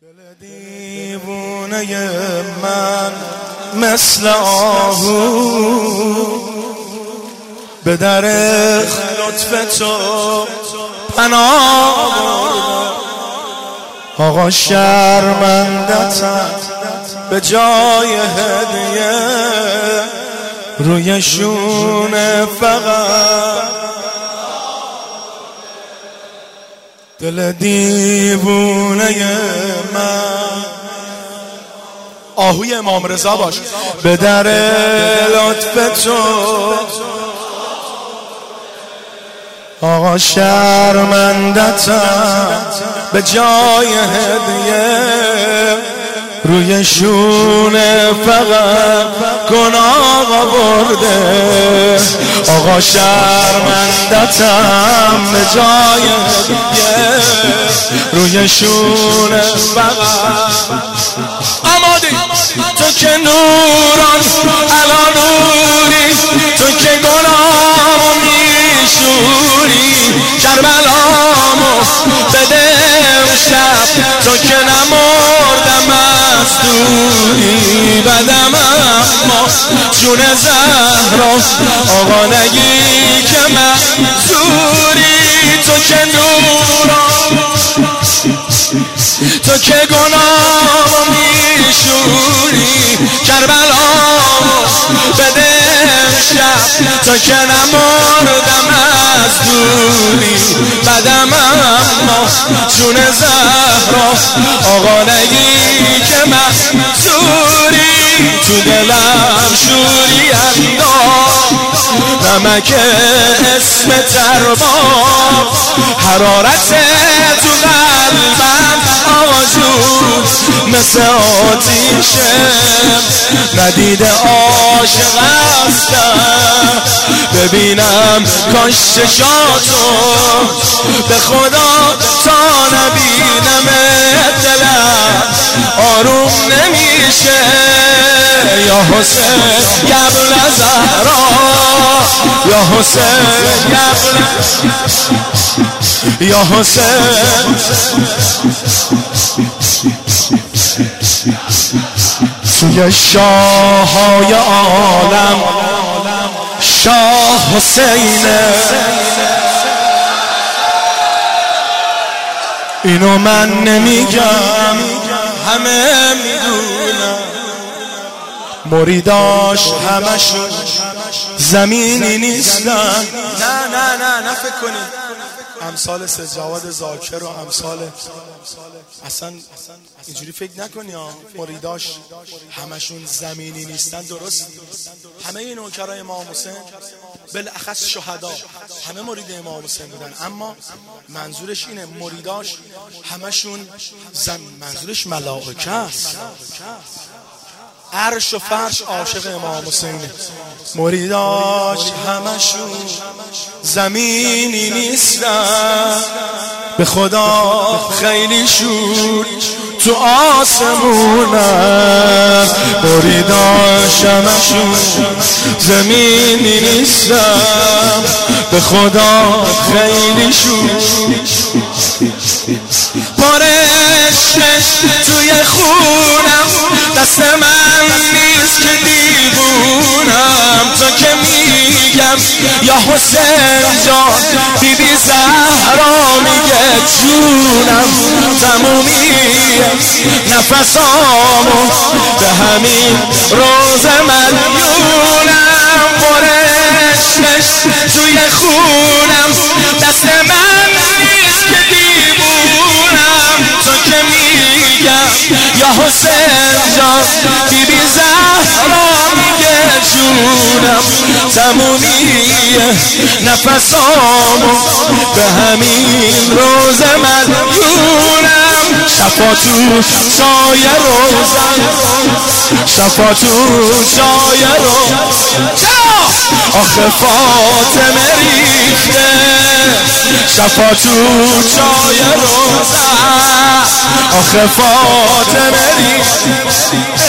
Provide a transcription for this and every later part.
دل دیوونه من مثل آهو به در لطف تو پناه برده. آقا شرمندتم به جای هدیه روی شونه فقط. دل دیوونه من آهوی امام رضا باش. به در لطف تو آقا شرمندتم به جای هدیه روی شونه فقط گناه برده. آقا شرمندتم به جای هدیه روی شونه فقط. آماده تو که نوران علا نوری، تو که گناهمو میشوری، کربلامو بده امشب، تو که نمردم از دوری بدم اما جون زهرا. آقا نگی که منظوری، تو که نوران، تو که گناهمو میشوری، کربلامو بده امشب، تو که نمردم از دوری بدم اما جون زهرا. آقا نگی که منظوری، تو دلم شوری انداز نمک اسم ترباب، حرارت تو قلبم آجون مثل آتیشه. ندیده عاشق هستم ببینم کاش چشاتو، به خدا تا نبینم دلم آروم نمیشه. یا حسین قبل زهرا، یا حسین قبل، یا حسین. توی شاههای عالم شاه حسینه، اینو من نمیگم همه میدونم. مریداش همشون زمینی نیستن. نه فکر کنید امثال سجاواد زاکر و امثال اصلا اینجوری فکر نکنی ها. مریداش همشون زمینی نیستن، درست؟ همه نوکرای امام حسین بالاخص شهدا همه مرید امام حسین بودن، اما منظورش اینه مریداش همشون منظورش ملائکه است. عرش و فرش عاشق امام حسینه. مریداش همشون زمینی نیستن، به خدا خیلی شور تو آسمونن. مریداش همشون زمینی نیستن، به خدا خیلی شور. پارشش توی خونم دست من نیست که دیوونم، تو که میگم یا حسین جان، بیبی زهرا میگه جونم. تمومیه نفسامو به همین روز مدیونم. پرشش توی خونم دست من نیست که دیوونم، تو که میگم یا حسین جان، بیبی زهرا میگه جونم. تمومیه نفسامو به همین روز مدیونم. شفا تو سایه روزن، شفا تو سایه روزن. آخه فاطمه ریخته شفا تو سایه روزن. آخه فاطمه ریخته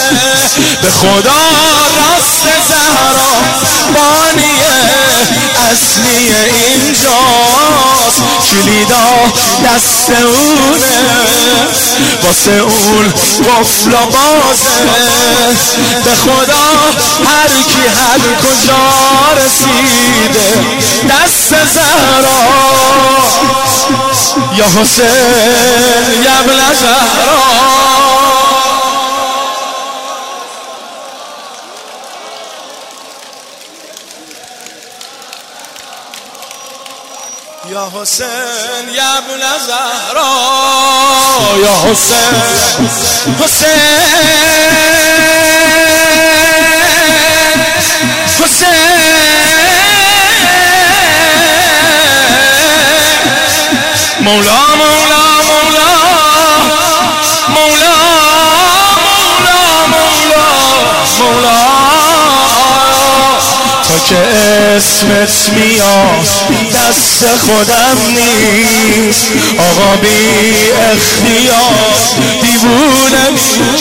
به خدا راست زهرا بانیه اصلی اینجاست، کلیدا دست اونه، واسه اون قفل و بازه. به خدا هر کی هر کجا رسیده دست زهرا، یا حسین یا ابن زهرا. یا حسین یا ابن زهرا، یا حسین حسین مولا مولا مولا مولا مولا مولا تا که اسمت میاد دست خودم نیست، آقا بی اختیار دیوونم.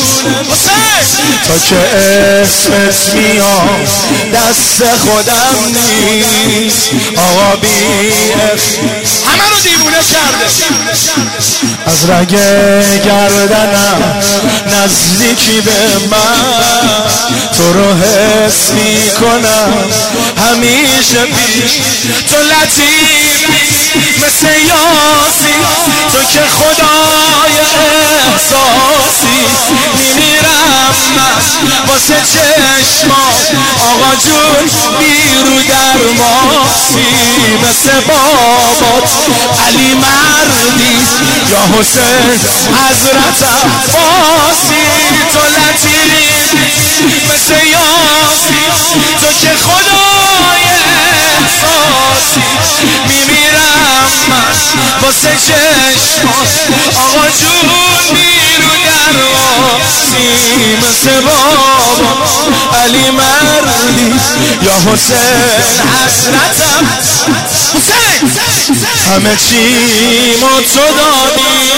تا که اسمت میاد دست خودم نیست، آقا بی اختیار همه رو دیوونه کرده. از رگ گردنم نزدیکی به من، تو رو حس میکنم همیشه پیش. تو لطیفی مثل یاسی، تو که خدای احساسی. میمیرم من واسه چشمات آقا جون، بیرو در ماسی. مثل بابات علی مردی، یا حسین حضرت عباسی. تو لطیفی مثل یاسی، تو که خدای احساسی. میمیرم من واسه چشمات آقا جون، بیرو در ماسی. مثل بابا علی مردی، یا حسین حضرتم حسین. همه چی ما تو دادی،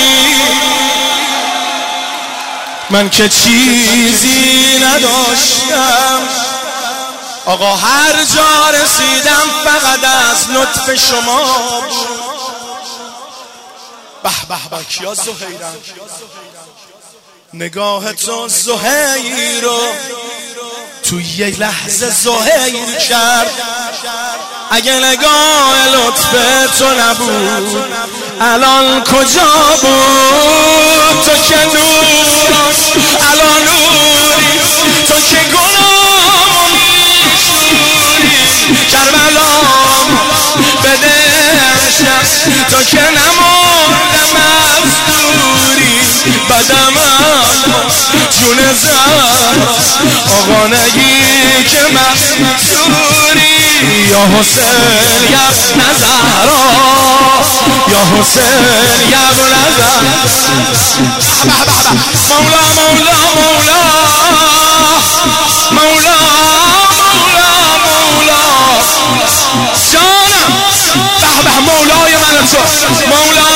من که چیزی نداشتم. آقا هر جا رسیدم فقط از لطف شما بود. به به به کیا زهیرم، نگاه تو زهیر رو تو یک لحظه زهیر کرد. اگه نگاه لطف تو نبود الان کجا بود؟ تو که نور الان نوری، تو که گناه میشوری. کربلام بده شم، تو که نمردم از دوری. بدم جون زهرا، آقا نگی که مقصوری. یا حسین یا ابن زهرا، یا حسین یا ابن زهرا. مولا مولا مولا مولا مولا مولا جانم. به به مولای من تو، مولا